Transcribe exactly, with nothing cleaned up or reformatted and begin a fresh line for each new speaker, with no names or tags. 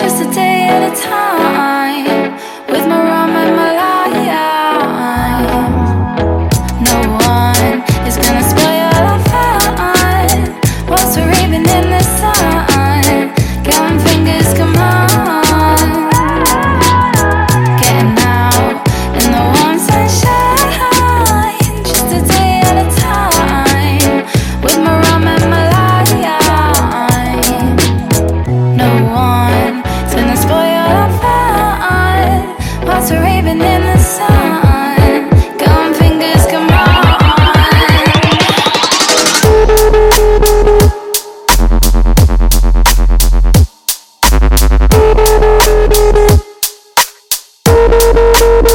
just a day at a time, with my rum and my lime. No one is gonna spoil our fun whilst we're even in the sun. Counting fingers, come on, getting out in the warm sunshine, just a day at a time, with my rum and my lime. No one is gonna spoil our fun whilst we're even in the sun. Counting fingers, come on. We'll be right back.